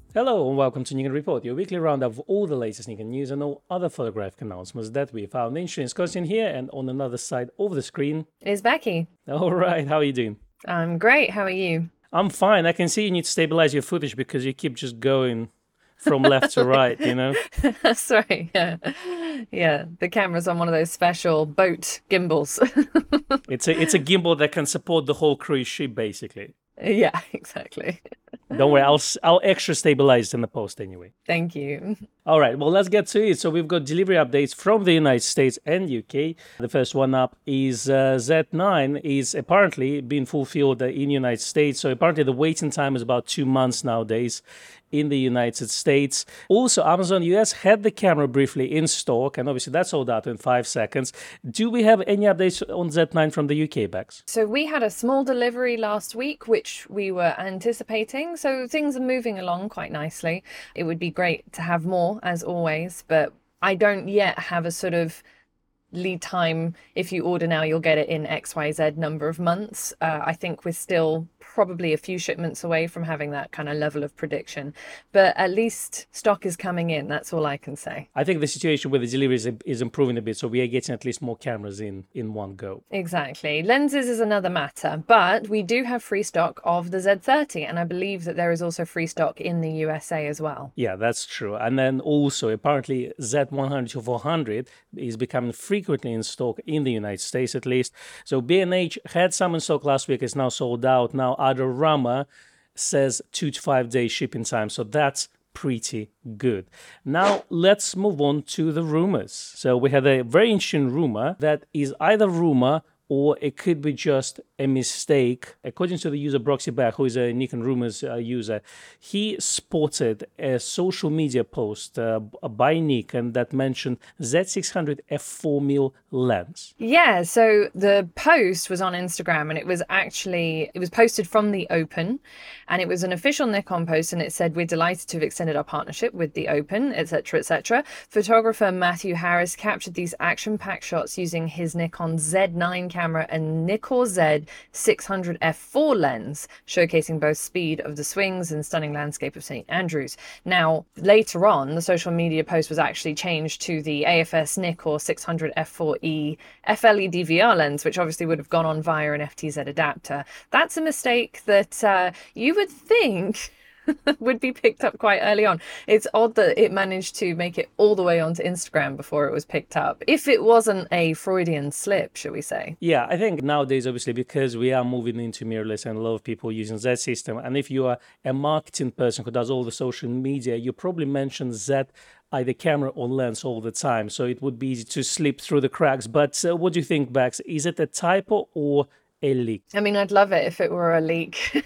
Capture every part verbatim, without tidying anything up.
Hello and welcome to Nikon Report, your weekly roundup of all the latest Nikon news and all other photographic announcements that we found. Insurance Constant here, and on another side of the screen is Becky. All right, how are you doing? I'm great. How are you? I'm fine. I can see you need to stabilize your footage because you keep just going from left to right, you know? That's right. Yeah. Yeah. The camera's on one of those special boat gimbals. it's a it's a gimbal that can support the whole cruise ship, basically. Yeah, exactly. Don't worry, I'll I'll extra stabilize in the post anyway. Thank you. All right, well, let's get to it. So we've got delivery updates from the United States and U K. The first one up is uh, Z nine is apparently being fulfilled in the United States. So apparently the waiting time is about two months nowadays in the United States. Also, Amazon U S had the camera briefly in stock, and obviously that's sold out in five seconds. Do we have any updates on Z nine from the U K, Bex? So we had a small delivery last week, which we were anticipating. So things are moving along quite nicely. It would be great to have more, as always, but I don't yet have a sort of lead time. If you order now, you'll get it in X Y Z number of months. Uh, I think we're still probably a few shipments away from having that kind of level of prediction, but at least stock is coming in. That's all I can say. I think the situation with the deliveries is improving a bit, so we are getting at least more cameras in in one go. Exactly. Lenses is another matter, but we do have free stock of the Z thirty, and I believe that there is also free stock in the U S A as well. Yeah, that's true. And then also apparently Z one hundred to four hundred is becoming frequently in stock in the United States at least. So B and H had some in stock last week, it's now sold out. Now Adorama says two to five day shipping time, so that's pretty good. Now let's move on to the rumors. So we had a very interesting rumor that is either rumor or it could be just a mistake. According to the user Broxyback, who is a Nikon Rumors uh, user, he spotted a social media post uh, by Nikon that mentioned Z six hundred f four mil lens. Yeah, so the post was on Instagram, and it was actually, it was posted from the Open, and it was an official Nikon post, and it said, "We're delighted to have extended our partnership with the Open, et cetera, et cetera" Photographer Matthew Harris captured these action-packed shots using his Nikon Z nine camera and Nikkor Z six hundred f four lens, showcasing both speed of the swings and stunning landscape of Saint Andrews. Now, later on, the social media post was actually changed to the A F S Nikkor six hundred f four E F L E D V R lens, which obviously would have gone on via an F T Z adapter. That's a mistake that uh, you would think would be picked up quite early on. It's odd that it managed to make it all the way onto Instagram before it was picked up, if it wasn't a Freudian slip, shall we say. Yeah, I think nowadays, obviously, because we are moving into mirrorless and a lot of people using Z system, and if you are a marketing person who does all the social media, you probably mention Z either camera or lens all the time, so it would be easy to slip through the cracks. But uh, what do you think, Bax? Is it a typo or a leak? I mean, I'd love it if it were a leak.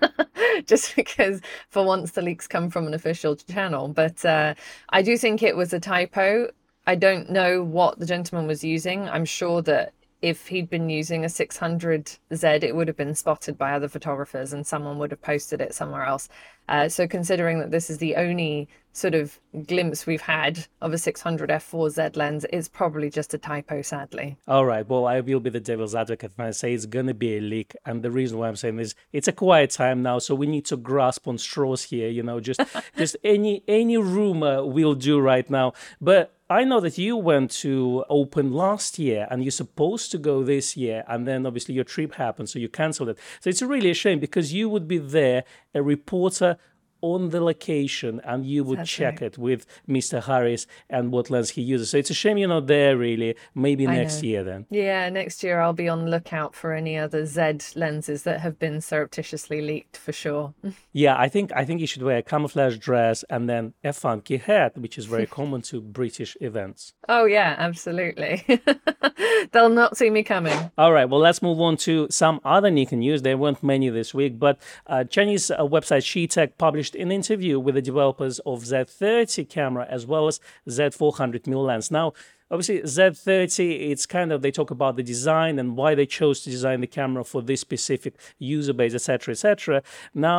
Just because for once the leaks come from an official channel. But uh, I do think it was a typo. I don't know what the gentleman was using. I'm sure that if he'd been using a six hundred Z, it would have been spotted by other photographers and someone would have posted it somewhere else. Uh, so considering that this is the only sort of glimpse we've had of a six hundred f four Z lens, it's probably just a typo, sadly. All right, well, I will be the devil's advocate and I say it's going to be a leak. And the reason why I'm saying this, it's a quiet time now, so we need to grasp on straws here, you know, just just any any rumor will do right now. But I know that you went to Open last year and you're supposed to go this year, and then obviously your trip happened, so you cancelled it. So it's really a shame because you would be there, a reporter on the location, and you would That's check right. it with Mister Harris and what lens he uses. So it's a shame you're not there, really. Maybe I next know. year then. Yeah, next year I'll be on the lookout for any other Z lenses that have been surreptitiously leaked for sure. Yeah, I think I think you should wear a camouflage dress and then a funky hat, which is very common to British events. Oh yeah, absolutely. They'll not see me coming. All right, well, let's move on to some other Nikon news. There weren't many this week, but uh, Chinese uh, website SheTech published an interview with the developers of Z thirty camera as well as Z four hundred mil lens. Now, obviously, Z thirty, it's kind of, they talk about the design and why they chose to design the camera for this specific user base, et cetera, et cetera. Now,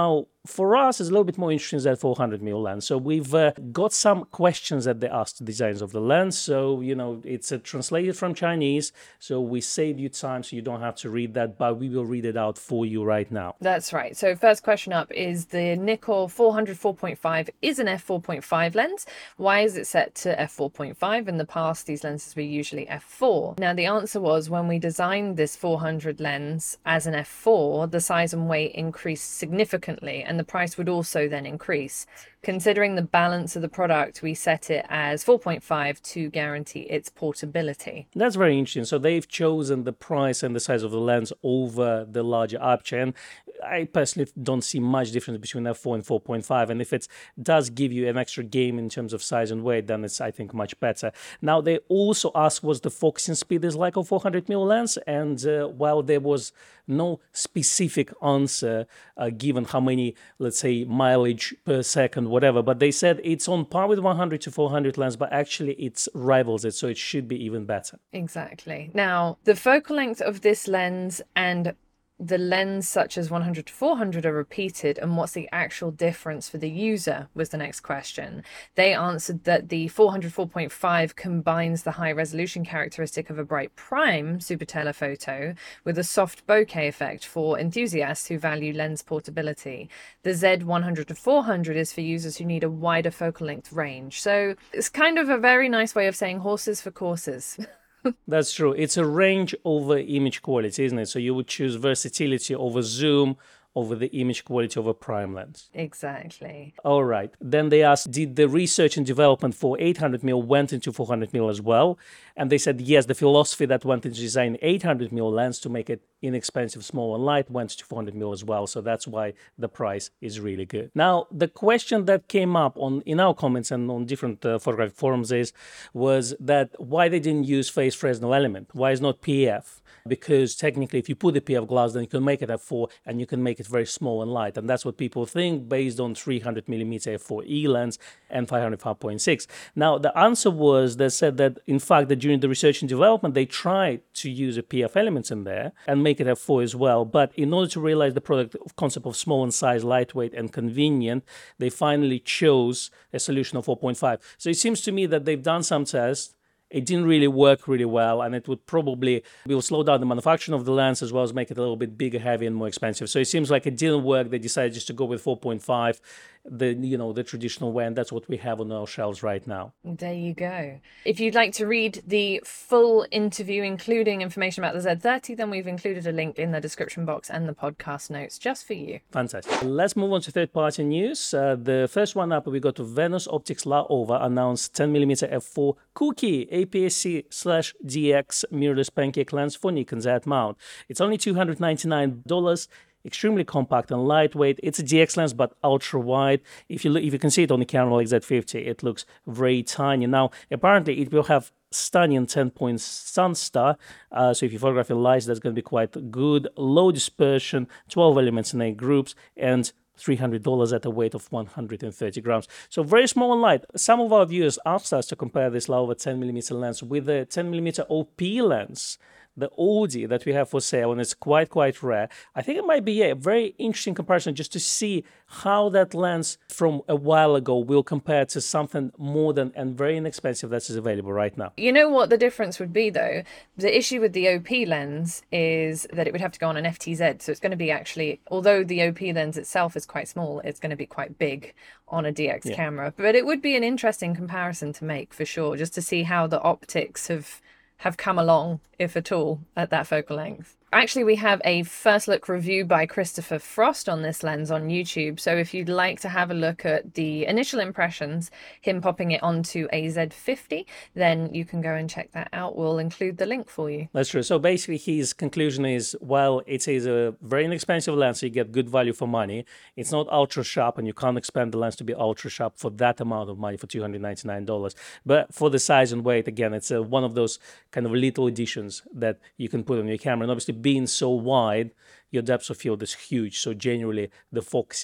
for us, it's a little bit more interesting than four hundred millimeter lens. So we've uh, got some questions that they asked the designers of the lens. So, you know, it's uh, translated from Chinese. So we save you time so you don't have to read that, but we will read it out for you right now. That's right. So first question up is the Nikkor four hundred four point five is an f four point five lens. Why is it set to f four point five? In the past, these lenses were usually f four. Now, the answer was when we designed this four hundred lens as an f four, the size and weight increased significantly, and the price would also then increase. Considering the balance of the product, we set it as four point five to guarantee its portability. That's very interesting. So they've chosen the price and the size of the lens over the larger aperture. And I personally don't see much difference between f four and four point five. And if it does give you an extra game in terms of size and weight, then it's, I think, much better. Now, they also asked what the focusing speed is like of four hundred millimeter lens. And uh, while there was no specific answer uh, given how many, let's say, mileage per second, whatever, but they said it's on par with one hundred to four hundred lens, but actually it rivals it, so it should be even better. Exactly. Now, the focal length of this lens and the lens such as one hundred to four hundred are repeated, and what's the actual difference for the user was the next question. They answered that the four hundred four point five combines the high resolution characteristic of a bright prime super telephoto with a soft bokeh effect for enthusiasts who value lens portability. The Z one hundred to four hundred is for users who need a wider focal length range. So it's kind of a very nice way of saying horses for courses. That's true. It's a range over image quality, isn't it? So you would choose versatility over zoom, over the image quality of a prime lens. Exactly. All right. Then they asked, did the research and development for eight hundred millimeter went into four hundred millimeter as well? And they said, yes, the philosophy that went into designing eight hundred millimeter lens to make it inexpensive, small, and light went to four hundred millimeter as well. So that's why the price is really good. Now, the question that came up on in our comments and on different uh, photographic forums is, was that why they didn't use phase Fresnel element? Why is not P F? Because technically, if you put the P F glass, then you can make it f four and you can make it very small and light. And that's what people think based on three hundred millimeter f four E lens and five hundred five point six. Now, the answer was they said that, in fact, that during the research and development, they tried to use a P F elements in there and make it f four as well. But in order to realize the product concept of small in size, lightweight, and convenient, they finally chose a solution of four point five. So it seems to me that they've done some tests. It didn't really work really well, and it would probably will slow down the manufacturing of the lens as well as make it a little bit bigger, heavy, and more expensive. So it seems like it didn't work. They decided just to go with four point five, the you know the traditional way, and that's what we have on our shelves right now. There you go. If you'd like to read the full interview, including information about the Z thirty, then we've included a link in the description box and the podcast notes just for you. Fantastic. Let's move on to third-party news. Uh, the first one up, we got to Venus Optics La Ova announced ten millimeter f four Cookie A P S C slash D X mirrorless pancake lens for Nikon Z mount. It's only two hundred ninety-nine dollars. Extremely compact and lightweight. It's a D X lens, but ultra wide. If you look, if you can see it on the camera like Z fifty, it looks very tiny. Now, apparently, it will have stunning ten-point Sunstar. Uh, so if you photograph in lights, that's going to be quite good. Low dispersion, twelve elements in eight groups, and three hundred dollars at a weight of one hundred thirty grams. So very small and light. Some of our viewers asked us to compare this La Ova ten millimeter lens with the ten millimeter O P lens, the Audi that we have for sale, and it's quite, quite rare. I think it might be yeah, a very interesting comparison just to see how that lens from a while ago will compare to something modern and very inexpensive that is available right now. You know what the difference would be, though? The issue with the O P lens is that it would have to go on an F T Z. So it's going to be actually, although the O P lens itself is quite small, it's going to be quite big on a D X yeah. camera. But it would be an interesting comparison to make for sure, just to see how the optics have have come along, if at all, at that focal length. Actually, we have a first look review by Christopher Frost on this lens on YouTube. So if you'd like to have a look at the initial impressions, him popping it onto a Z fifty, then you can go and check that out. We'll include the link for you. That's true. So basically his conclusion is, while it is a very inexpensive lens, so you get good value for money, it's not ultra sharp and you can't expand the lens to be ultra sharp for that amount of money, for two hundred ninety-nine dollars. But for the size and weight, again, it's a, one of those kind of little additions that you can put on your camera. And obviously being so wide, your depth of field is huge. So generally the focusing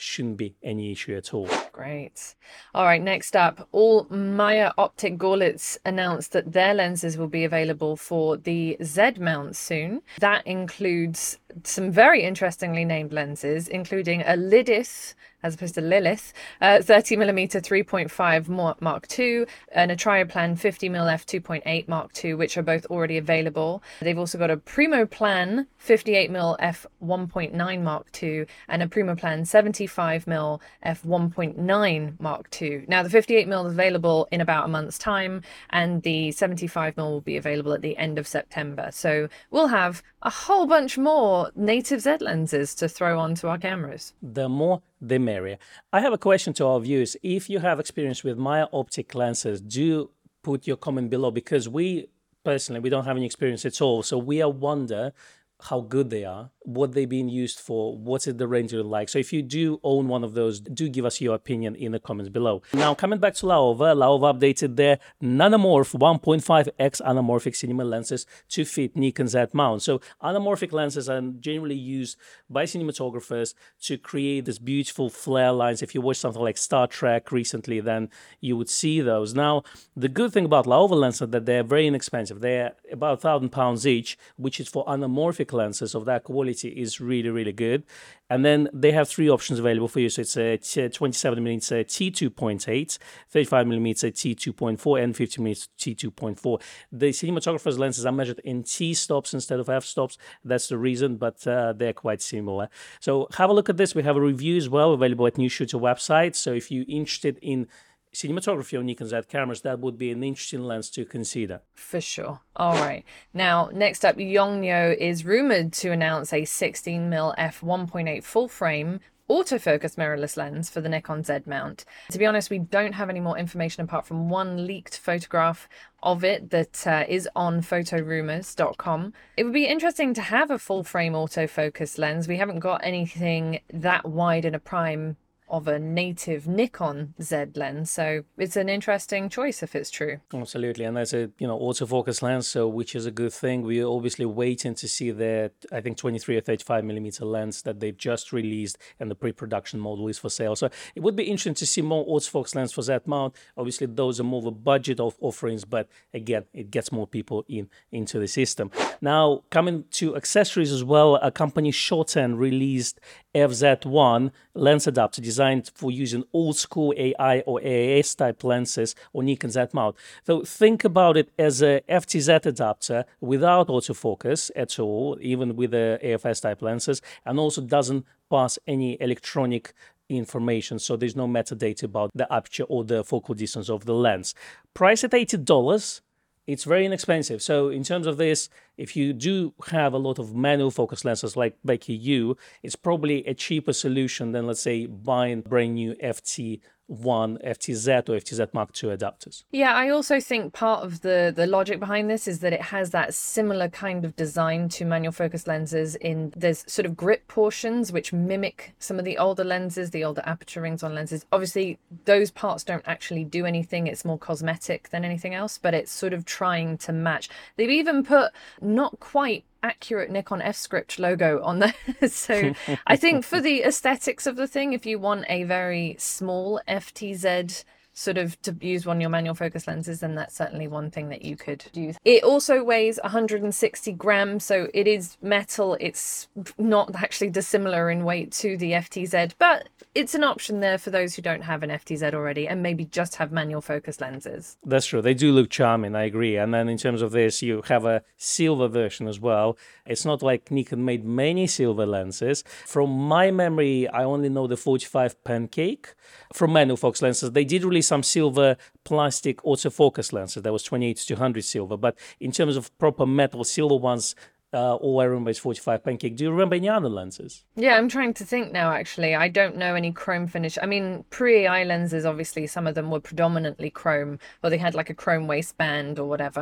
shouldn't be any issue at all. Great. All right, next up, all Maya Optic Gorlitz announced that their lenses will be available for the Z mount soon. That includes some very interestingly named lenses, including a Lidith, as opposed to Lilith, uh, thirty millimeter three point five Mark two, and a Trioplan fifty millimeter f two point eight Mark two, which are both already available. They've also got a Primoplan fifty-eight millimeter f one point nine Mark two and a Primoplan seventy-five millimeter f one point nine Mark two. Now, the fifty-eight millimeter is available in about a month's time, and the seventy-five millimeter will be available at the end of September. So we'll have a whole bunch more native Z lenses to throw onto our cameras. The more, the merrier. I have a question to our viewers. If you have experience with Maya Optic lenses, do put your comment below, because we personally, we don't have any experience at all. So we are wonder how good they are, what they're being used for, what's it the range you like. So if you do own one of those, do give us your opinion in the comments below. Now, coming back to Laowa, Laowa updated their Nanomorph one point five x anamorphic cinema lenses to fit Nikon Z mount. So anamorphic lenses are generally used by cinematographers to create this beautiful flare lines. If you watch something like Star Trek recently, then you would see those. Now, the good thing about Laowa lenses is that they're very inexpensive. They're about a thousand pounds each, which is for anamorphic lenses of that quality is really, really good. And then they have three options available for you. So it's a twenty-seven millimeter T two point eight, thirty-five millimeter T two point four, and fifty millimeter T two point four. The cinematographer's lenses are measured in T stops instead of F stops. That's the reason, but uh, they're quite similar. So have a look at this. We have a review as well available at News Shooter website. So if you're interested in cinematography on Nikon Z cameras, that would be an interesting lens to consider. For sure. All right. Now, next up, Yongnuo is rumored to announce a sixteen millimeter f one point eight full frame autofocus mirrorless lens for the Nikon Z mount. To be honest, we don't have any more information apart from one leaked photograph of it that uh, is on photorumors dot com. It would be interesting to have a full frame autofocus lens. We haven't got anything that wide in a prime of a native Nikon Z lens, so it's an interesting choice if it's true. Absolutely, and that's a you know autofocus lens, so which is a good thing. We're obviously waiting to see their I think twenty-three or thirty-five millimeter lens that they've just released, and the pre-production model is for sale. So it would be interesting to see more autofocus lens for Z mount. Obviously, those are more the budget of offerings, but again, it gets more people in into the system. Now, coming to accessories as well, a company Shoten released F Z one lens adapter designed for using old school A I or A A S type lenses on Nikon Z mount. So think about it as a F T Z adapter without autofocus at all, even with the A F S type lenses, and also doesn't pass any electronic information, so there's no metadata about the aperture or the focal distance of the lens. Price at eighty dollars. It's very inexpensive. So in terms of this, if you do have a lot of manual focus lenses like Becky U, it's probably a cheaper solution than, let's say, buying brand new F T one, F T Z or F T Z Mark two adapters. Yeah, I also think part of the, the logic behind this is that it has that similar kind of design to manual focus lenses in there's sort of grip portions which mimic some of the older lenses, the older aperture rings on lenses. Obviously, those parts don't actually do anything. It's more cosmetic than anything else, but it's sort of trying to match. They've even put not quite accurate Nikon F-Script logo on there. So I think for the aesthetics of the thing, if you want a very small F T Z sort of to use one of your manual focus lenses, then that's certainly one thing that you could use. It also weighs one hundred sixty grams, so it is metal. It's not actually dissimilar in weight to the F T Z, but it's an option there for those who don't have an F T Z already and maybe just have manual focus lenses. That's true. They do look charming, I agree. And then in terms of this, you have a silver version as well. It's not like Nikon made many silver lenses. From my memory, I only know the forty-five Pancake. From manual focus lenses, they did release some silver plastic autofocus lenses. That was twenty-eight to two hundred silver. But in terms of proper metal silver ones, Uh, all I remember is forty-five Pancake. Do you remember any other lenses? Yeah, I'm trying to think now, actually. I don't know any chrome finish. I mean, pre-A I lenses, obviously, some of them were predominantly chrome, or they had like a chrome waistband or whatever.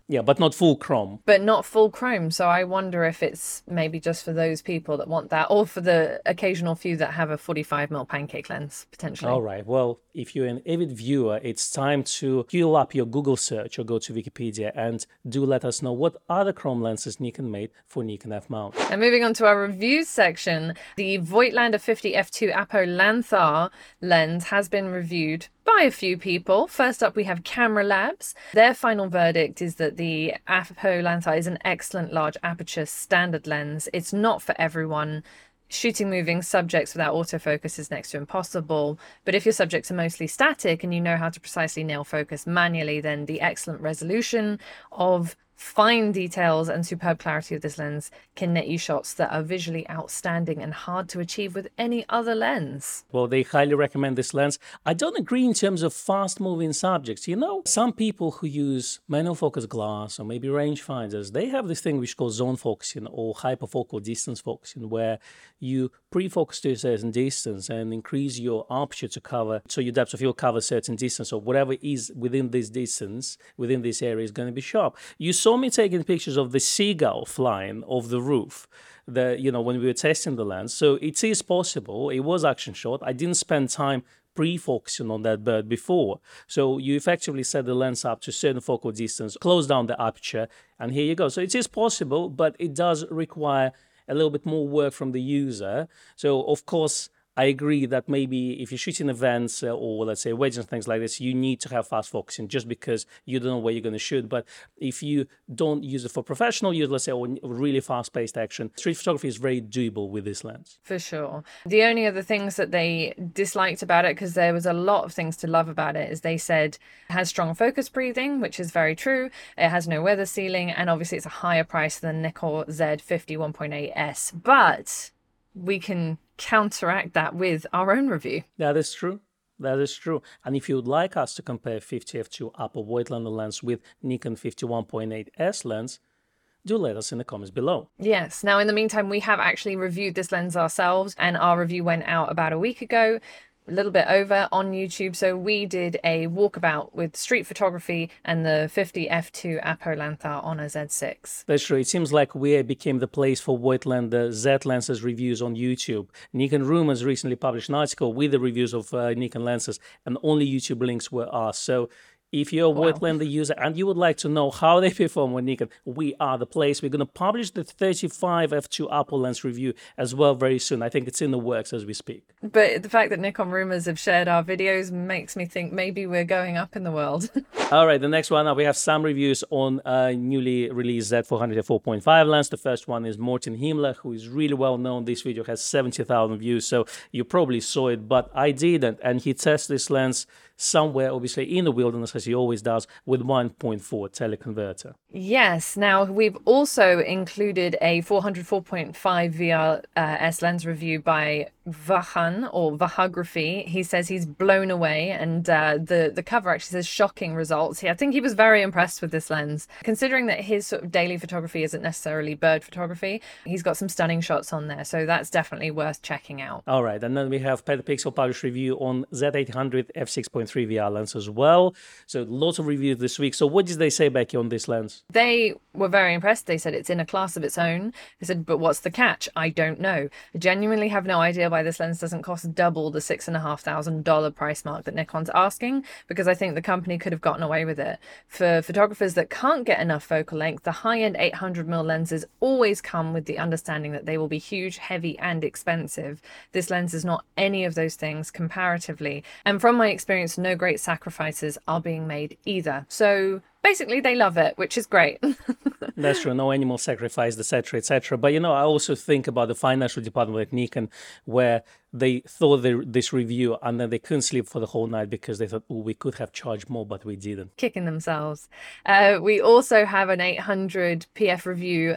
Yeah, but not full chrome. but not full chrome. So I wonder if it's maybe just for those people that want that, or for the occasional few that have a forty-five millimeter pancake lens, potentially. All right. Well, if you're an avid viewer, it's time to queue up your Google search or go to Wikipedia and do let us know what other chrome lenses Nikon made for Nikon F mount. And moving on to our reviews section, the Voigtlander fifty f two Apo Lanthar lens has been reviewed by a few people. First up, we have Camera Labs. Their final verdict is that the Apo Lanthar is an excellent large aperture standard lens. It's not for everyone. Shooting moving subjects without autofocus is next to impossible. But if your subjects are mostly static and you know how to precisely nail focus manually, then the excellent resolution of fine details and superb clarity of this lens can net you shots that are visually outstanding and hard to achieve with any other lens. Well, they highly recommend this lens. I don't agree in terms of fast-moving subjects. You know, some people who use manual focus glass or maybe rangefinders, they have this thing which is called zone focusing or hyperfocal distance focusing, where you pre-focus to a certain distance and increase your aperture to cover, so your depth of field covers certain distance, or whatever is within this distance, within this area is going to be sharp. You saw me taking pictures of the seagull flying off the roof, the, you know, when we were testing the lens. So it is possible. It was action shot. I didn't spend time pre-focusing on that bird before. So you effectively set the lens up to a certain focal distance, close down the aperture, and here you go. So it is possible, but it does require a little bit more work from the user. So of course, I agree that maybe if you're shooting events uh, or let's say weddings and things like this, you need to have fast focusing just because you don't know where you're going to shoot. But if you don't use it for professional use, let's say, or really fast-paced action, street photography is very doable with this lens. For sure. The only other things that they disliked about it, because there was a lot of things to love about it, is they said it has strong focus breathing, which is very true. It has no weather sealing, and obviously it's a higher price than Nikkor Z fifty one point eight S. But we can counteract that with our own review. That is true. That is true. And if you would like us to compare fifty f two Apo Voigtlander lens with Nikon fifty one point eight S lens, do let us in the comments below. Yes. Now, in the meantime, we have actually reviewed this lens ourselves, and our review went out about a week ago, a little bit over on YouTube. So we did a walkabout with street photography and the fifty f two Apo Lanthar on a Z six. That's true. It seems like we became the place for Voigtlander Z lenses reviews on YouTube. Nikon Rumors recently published an article with the reviews of uh, Nikon lenses, and only YouTube links were asked. So if you're a Wow. Voigtlander user and you would like to know how they perform with Nikon, we are the place. We're going to publish the thirty-five f two Apo lens review as well very soon. I think it's in the works as we speak. But the fact that Nikon Rumors have shared our videos makes me think maybe we're going up in the world. All right, the next one up, we have some reviews on a newly released Z four hundred f four point five lens. The first one is Morten Himmler, who is really well known. This video has seventy thousand views, so you probably saw it, but I didn't. And he tests this lens somewhere, obviously, in the wilderness, as he always does, with one point four teleconverter. Yes. Now, we've also included a four hundred four point five V R uh, S lens review by Vahan, or Vahography. He says he's blown away, and uh, the, the cover actually says shocking results. He, I think he was very impressed with this lens. Considering that his sort of daily photography isn't necessarily bird photography, he's got some stunning shots on there, so that's definitely worth checking out. All right, and then we have Petapixel published review on Z eight hundred f six point three V R lens as well. So lots of reviews this week. So what did they say, Becky, on this lens? They were very impressed. They said it's in a class of its own. They said, but what's the catch? I don't know. I genuinely have no idea why this lens doesn't cost double the six and a half thousand dollar price mark that Nikon's asking, because I think the company could have gotten away with it. For photographers that can't get enough focal length, the high-end eight hundred millimeter lenses always come with the understanding that they will be huge, heavy, and expensive. This lens is not any of those things comparatively, and from my experience, no great sacrifices are being made either. So basically, they love it, which is great. That's true. No animal sacrifice, et cetera, et cetera. But, you know, I also think about the financial department at Nikon, where they thought the, this review and then they couldn't sleep for the whole night because they thought, oh, we could have charged more, but we didn't. Kicking themselves. Uh, we also have an eight hundred P F review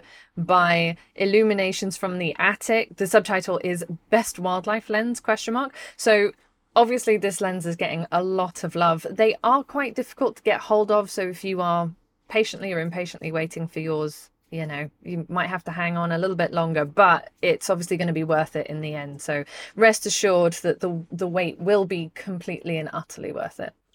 by Illuminations from the Attic. The subtitle is Best Wildlife Lens, question mark. So obviously, this lens is getting a lot of love. They are quite difficult to get hold of, so if you are patiently or impatiently waiting for yours, you know, you might have to hang on a little bit longer, but it's obviously going to be worth it in the end. So rest assured that the the wait will be completely and utterly worth it.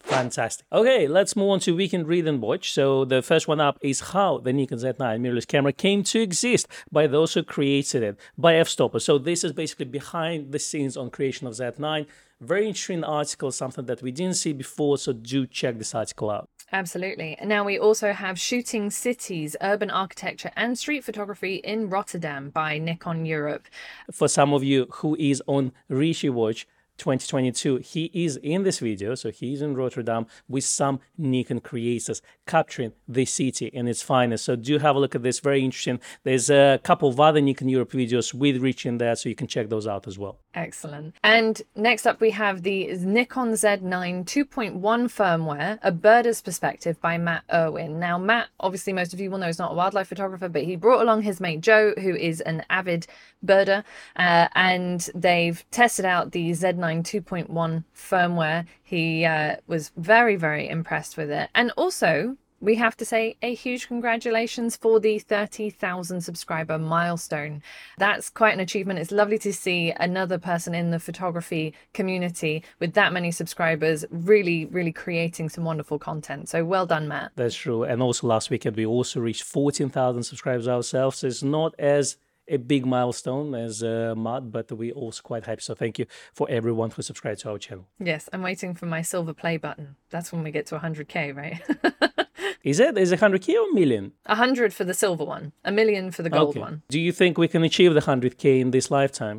Fantastic. Okay, let's move on to Weekend Read and Watch. So the first one up is how the Nikon Z nine mirrorless camera came to exist by those who created it, by F-Stopper. So this is basically behind the scenes on creation of Z nine. Very interesting article, something that we didn't see before, so do check this article out. Absolutely. And now we also have Shooting Cities, Urban Architecture and Street Photography in Rotterdam by Nikon Europe. For some of you who is on Rishi Watch twenty twenty-two, he is in this video, so he's in Rotterdam with some Nikon creators capturing the city in its finest. So do have a look at this, very interesting. There's a couple of other Nikon Europe videos with Rich in there, so you can check those out as well. Excellent. And next up we have the Nikon Z nine two point one firmware, A Birder's Perspective by Matt Irwin. Now Matt, obviously most of you will know, is not a wildlife photographer, but he brought along his mate Joe, who is an avid birder, uh, and they've tested out the Z nine two point one firmware. He uh, was very, very impressed with it. And also, we have to say a huge congratulations for the thirty thousand subscriber milestone. That's quite an achievement. It's lovely to see another person in the photography community with that many subscribers really, really creating some wonderful content. So well done, Matt. That's true. And also last weekend, we also reached fourteen thousand subscribers ourselves. It's not as a big milestone as uh, Matt, but we also quite happy. So thank you for everyone who subscribed to our channel. Yes, I'm waiting for my silver play button. That's when we get to one hundred K, right? Is it? Is it one hundred K or a million? one hundred for the silver one, a million for the gold Okay. one. Do you think we can achieve the one hundred K in this lifetime?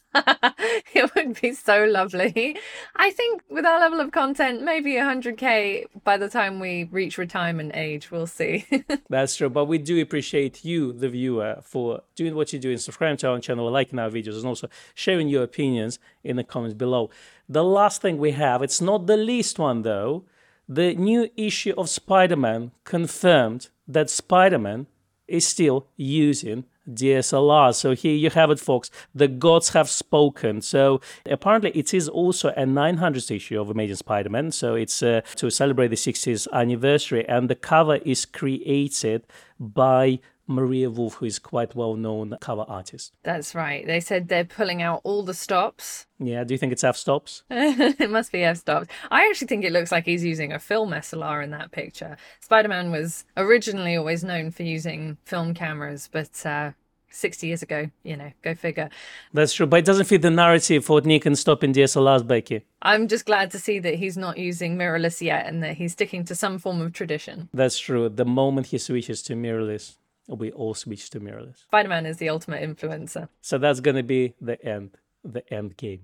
It would be so lovely. I think with our level of content, maybe one hundred K by the time we reach retirement age. We'll see. That's true. But we do appreciate you, the viewer, for doing what you do and subscribing to our channel, liking our videos, and also sharing your opinions in the comments below. The last thing we have, it's not the least one though, the new issue of Spider-Man confirmed that Spider-Man is still using D S L R. So here you have it, folks. The gods have spoken. So apparently it is also a nine hundredth issue of Amazing Spider-Man. So it's uh, to celebrate the sixtieth anniversary. And the cover is created by Maria Wolf, who is quite well-known cover artist. That's right. They said they're pulling out all the stops. Yeah, do you think it's f-stops? It must be f-stops. I actually think it looks like he's using a film S L R in that picture. Spider-Man was originally always known for using film cameras, but uh, sixty years ago, you know, go figure. That's true, but it doesn't fit the narrative for Nikon stopping D S L Rs, Becky. I'm just glad to see that he's not using mirrorless yet and that he's sticking to some form of tradition. That's true. The moment he switches to mirrorless, we all switch to mirrorless. Spider-Man is the ultimate influencer. So that's going to be the end, the end game.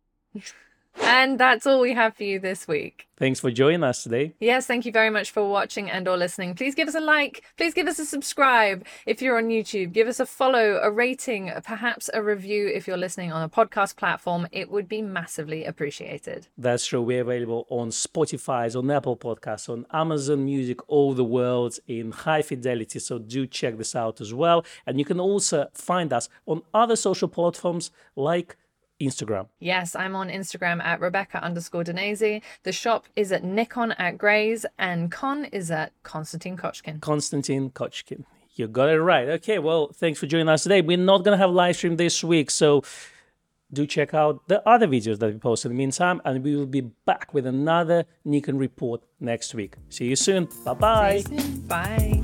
And that's all we have for you this week. Thanks for joining us today. Yes, thank you very much for watching and or listening. Please give us a like. Please give us a subscribe if you're on YouTube. Give us a follow, a rating, perhaps a review if you're listening on a podcast platform. It would be massively appreciated. That's true. We're available on Spotify, on Apple Podcasts, on Amazon Music, all the world in high fidelity. So do check this out as well. And you can also find us on other social platforms like Instagram. Yes, I'm on Instagram at Rebecca underscore Danese. The shop is at Nikon at Grays and Con is at Konstantin Kochkin. Konstantin Kochkin. You got it right. Okay, well, thanks for joining us today. We're not going to have live stream this week, so do check out the other videos that we post in the meantime, and we will be back with another Nikon report next week. See you soon. Bye-bye. See you soon. Bye.